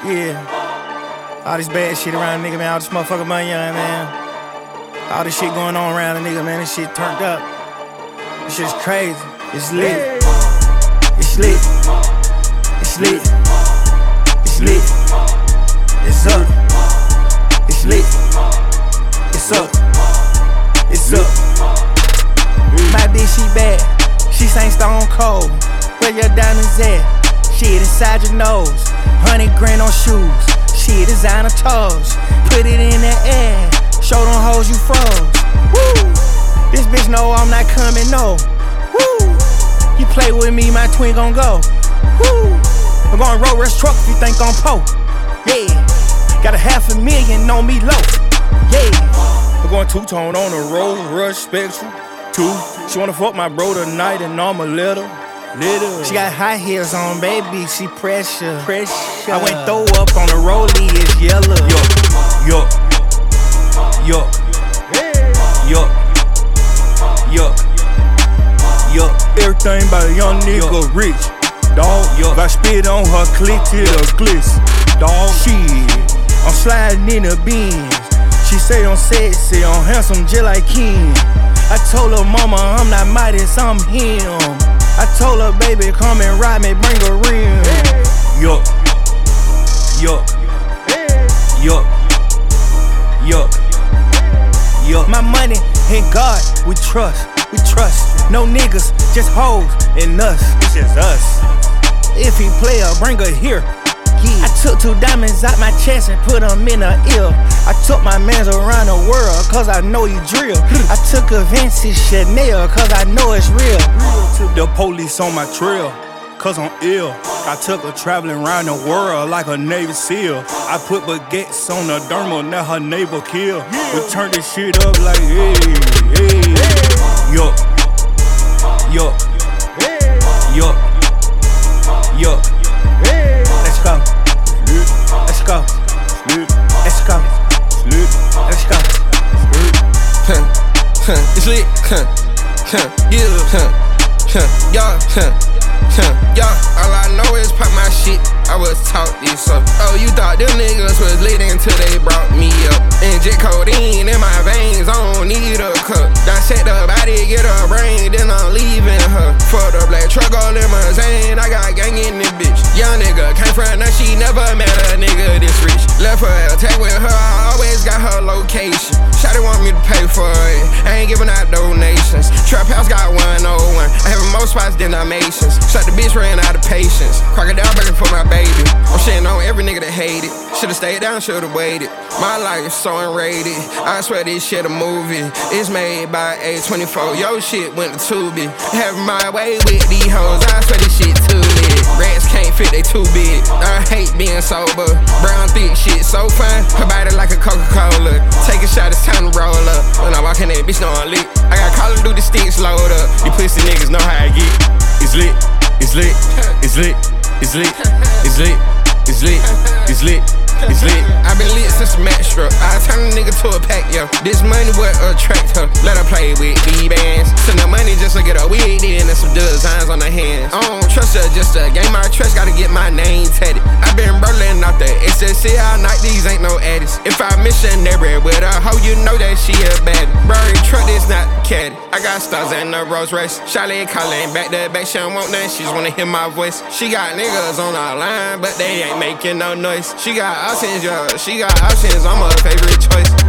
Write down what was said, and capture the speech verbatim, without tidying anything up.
Yeah. All this bad shit around a nigga, man. All this motherfucking money, young man. All this shit going on around a nigga, man. This shit turned up. This shit's crazy. It's lit. It's lit. It's lit. It's lit. It's up. It's lit. It's up. It's up. My bitch, she bad. She sang Stone Cold. Where your diamonds at? Shit inside your nose. Hundred grand on shoes. Shit designer toes. Put it in the air. Show them hoes you froze. Woo! This bitch know I'm not coming, no. Woo! You play with me, my twin gon' go. Woo! I'm going road rush truck if you think I'm po. Yeah. Got a half a million on me low. Yeah. I'm going two-tone on the road rush spectrum. Two. She wanna fuck my bro tonight and I'ma let her. Little. She got high heels on, baby. She pressure. Pressure. I went throw up on the rollie, it's yellow. Yo, yo, yo, yo, yo, yo. Everything about a young nigga yo. Rich, dog. Yo. If I spit on her click till her glitz, dog. Shit, I'm sliding in the beans. She say I'm sexy, I'm handsome, just like Ken. I told her mama I'm not Midas, I'm him. I told her, baby, come and ride me, bring a rim. Yo, yo, yo, yo, yo. My money and God, we trust, we trust. No niggas, just hoes and us. It's just us. If he play her, bring her here. Yeah. I took two diamonds out my chest and put them in her ear. I took my mans around the world, cause I know he drill. I took a Vinci Chanel, cause I know it's real. The police on my trail, cause I'm ill. I took her traveling around the world like a Navy SEAL. I put baguettes on the dermal, now her neighbor kill. We turn this shit up like, hey, hey. Yo, yo, yo, yo. Let's go. Let's go. Let's go. Let's go. Huh, huh, it's lit. Huh, huh, yeah, huh, huh, yeah, huh, huh, yeah. All I know is pop my shit. I was taught this up. Oh, you thought them niggas was lit until they brought me up. Inject codeine in my veins. I don't need a cup. Dissect the body, get her brain, then I'm leaving her. For the black truck all limousine, I got gang in this bitch. Young nigga came from now, she never met a nigga this rich. Left her attack with her, I always got her location. Shawty want me to pay for it, I ain't giving out donations. Trap house got one oh one, I have more spots than Dalmatians. Shot the bitch, ran out of patience. Crocodile burger for my baby. I'm shitting on every nigga that hate it. Should've stayed down, should've waited. My life so unrated, I swear this shit a movie. It's made by A twenty-four, yo shit went to Tubi. Having my way with these hoes, I swear this shit too lit. Rats can't fit, they too big. I hate being sober. Brown thick shit so fun, her body like a Coca-Cola. Take a shot, it's time to roll up. When I walk in that bitch, know I'm lit. I got Call of Duty sticks load up. You pussy niggas know how I get. It's lit, it's lit, it's lit, it's lit, it's lit, it's lit, it's lit. It's lit. I been lit since the match struck. I turn a nigga to a pack, yo. This money what attract her. Let her play with B-bands. Send her money just to get her wig in and some designs on her hands. I don't trust her, just a game my trust. Gotta get my name tatted. I been rolling out the S S C all night. These ain't no addies. If I missionary with her, how you know that she a baddie? Burry truck, this not caddy. I got stars in the Rolls Royce. Charlie calling back to back. She don't want nothing. She just wanna hear my voice. She got niggas on our line, but they ain't making no noise. She got options, yo. She got options. I'm her favorite choice.